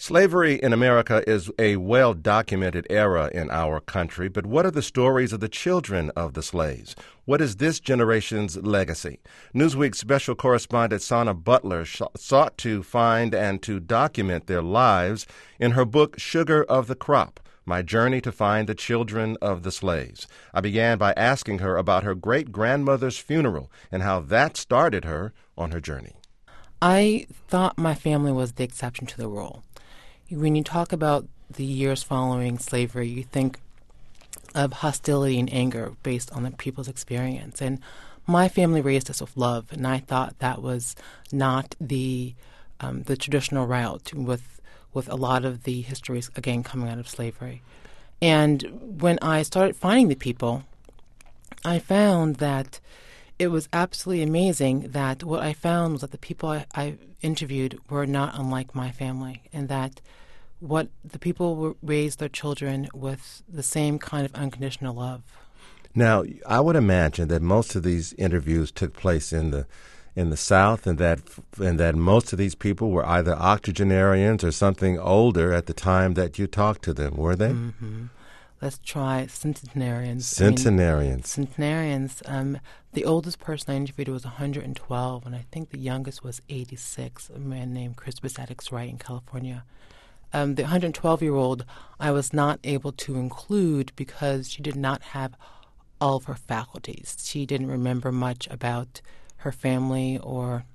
Slavery in America is a well-documented era in our country, but what are the stories of the children of the slaves? What is this generation's legacy? Newsweek special correspondent Sana Butler sought to find and to document their lives in her book, Sugar of the Crop, My Journey to Find the Children of the Slaves. I began by asking her about her great-grandmother's funeral and how that started her on her journey. I thought my family was the exception to the rule. When you talk about the years following slavery, you think of hostility and anger based on the people's experience. And my family raised us with love, and I thought that was not the traditional route with a lot of the histories, again, coming out of slavery. And when I started finding the people, I found that it was absolutely amazing that what I found was that the people I interviewed were not unlike my family, and that what the people raised their children with the same kind of unconditional love. Now, I would imagine that most of these interviews took place in the South, and that most of these people were either octogenarians or something older at the time that you talked to them, were they? Mm-hmm. Let's try centenarians. Centenarians. The oldest person I interviewed was 112, and I think the youngest was 86, a man named Chris Besadix Wright in California. The 112-year-old I was not able to include because she did not have all of her faculties. She didn't remember much about her family or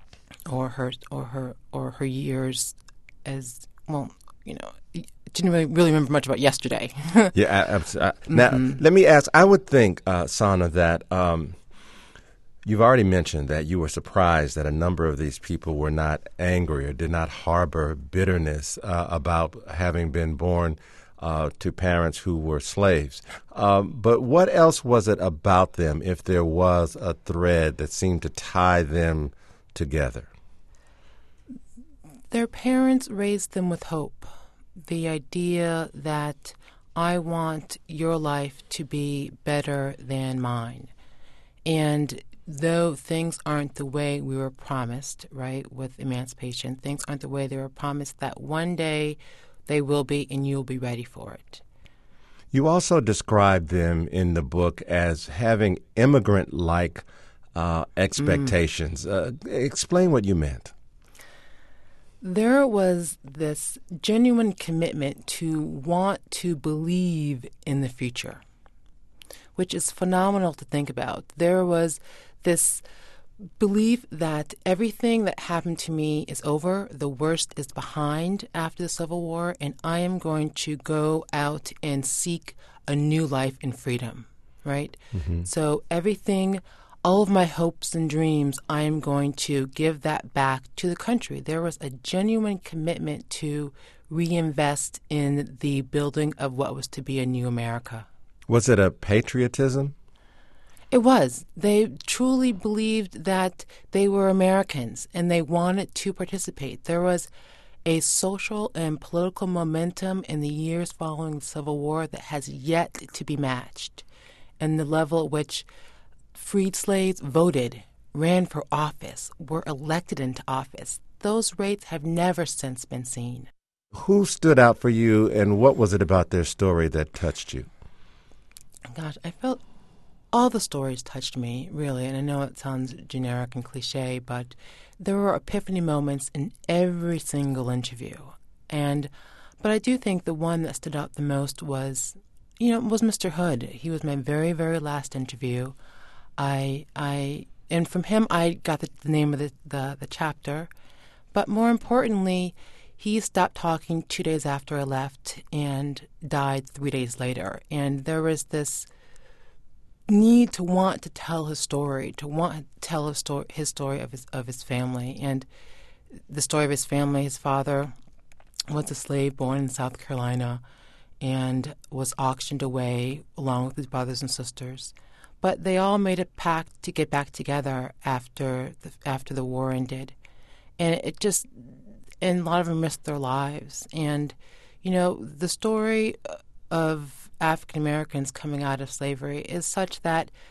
her years as well. Didn't really remember much about yesterday. Yeah, absolutely. Now, let me ask. I would think, Sana, that you've already mentioned that you were surprised that a number of these people were not angry or did not harbor bitterness about having been born to parents who were slaves. But what else was it about them, if there was a thread that seemed to tie them together? Their parents raised them with hope. The idea that I want your life to be better than mine. And though things aren't the way we were promised, right, with emancipation, things aren't the way they were promised, that one day they will be and you'll be ready for it. You also described them in the book as having immigrant-like expectations. Explain what you meant. There was this genuine commitment to want to believe in the future, which is phenomenal to think about. There was this belief that everything that happened to me is over, the worst is behind after the Civil War, and I am going to go out and seek a new life in freedom, right? Mm-hmm. So everything, all of my hopes and dreams, I am going to give that back to the country. There was a genuine commitment to reinvest in the building of what was to be a new America. Was it a patriotism? It was. They truly believed that they were Americans and they wanted to participate. There was a social and political momentum in the years following the Civil War that has yet to be matched. And the level at which freed slaves voted, ran for office, were elected into office, those rates have never since been seen. Who stood out for you, and what was it about their story that touched you? Gosh, I felt all the stories touched me, really, and I know it sounds generic and cliche, but there were epiphany moments in every single interview. But I do think the one that stood out the most was Mr. Hood. He was my very, very last interview. And from him I got the name of the chapter, but more importantly, he stopped talking 2 days after I left and died 3 days later. And there was this need to want to tell his story, to want to tell his story of his family. And the story of his family, his father was a slave born in South Carolina and was auctioned away along with his brothers and sisters. But they all made a pact to get back together after the war ended. And and a lot of them risked their lives. And, the story of African Americans coming out of slavery is such that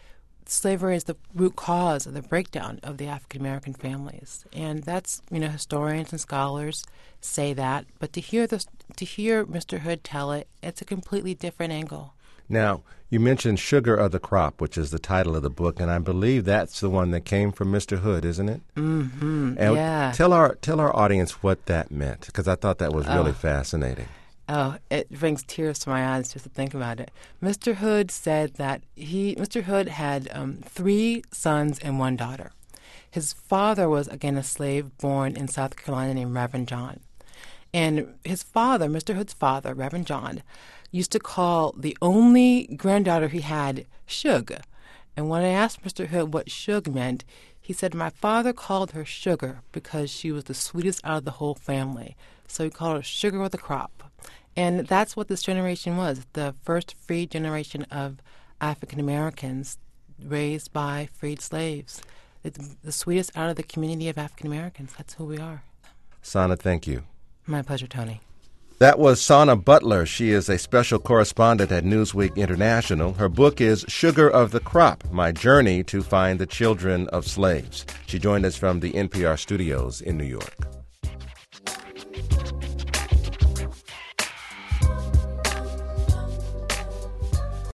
slavery is the root cause of the breakdown of the African American families, and that's, historians and scholars say that. But to hear Mr. Hood tell it, it's a completely different angle. Now, you mentioned Sugar of the Crop, which is the title of the book, and I believe that's the one that came from Mr. Hood, isn't it? Mm-hmm. And yeah. Tell our audience what that meant, because I thought that was really fascinating. Oh, it brings tears to my eyes just to think about it. Mr. Hood said that Mr. Hood had 3 sons and 1 daughter. His father was, again, a slave born in South Carolina named Reverend John. And his father, Mr. Hood's father, Reverend John, used to call the only granddaughter he had Shug. And when I asked Mr. Hood what Shug meant, he said, my father called her Sugar because she was the sweetest out of the whole family. So he called her Sugar of the Crop. And that's what this generation was, the first freed generation of African Americans raised by freed slaves. It's the sweetest out of the community of African Americans. That's who we are. Sana, thank you. My pleasure, Tony. That was Sana Butler. She is a special correspondent at Newsweek International. Her book is Sugar of the Crop, My Journey to Find the Children of Slaves. She joined us from the NPR studios in New York.